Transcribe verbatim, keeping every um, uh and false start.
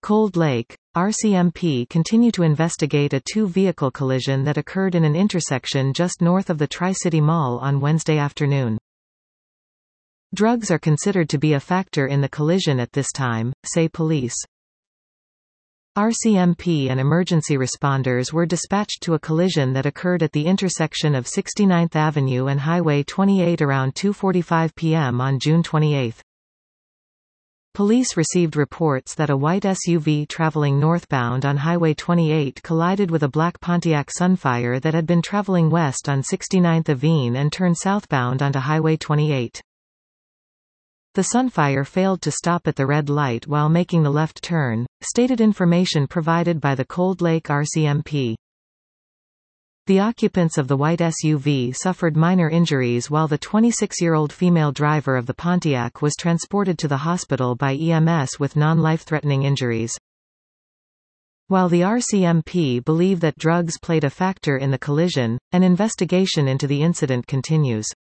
Cold Lake, R C M P continue to investigate a two-vehicle collision that occurred in an intersection just north of the Tri-City Mall on Wednesday afternoon. Drugs are considered to be a factor in the collision at this time, say police. R C M P and emergency responders were dispatched to a collision that occurred at the intersection of sixty-ninth Avenue and Highway twenty-eight around two forty-five p m on June twenty-eighth. Police received reports that a white S U V traveling northbound on Highway twenty-eight collided with a black Pontiac Sunfire that had been traveling west on sixty-ninth Avenue and turned southbound onto Highway twenty-eight. The Sunfire failed to stop at the red light while making the left turn, stated information provided by the Cold Lake R C M P. The occupants of the white S U V suffered minor injuries while the twenty-six-year-old female driver of the Pontiac was transported to the hospital by E M S with non-life-threatening injuries. While the R C M P believe that drugs played a factor in the collision, an investigation into the incident continues.